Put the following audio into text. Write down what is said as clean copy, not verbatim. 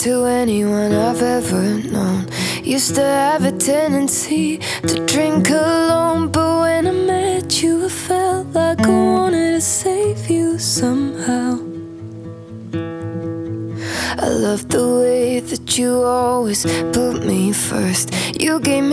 to anyone I've ever known. Used to have a tendency to drink alone, but when I met you I felt like I wanted to save you somehow. I love the way that you always put me first. You gave me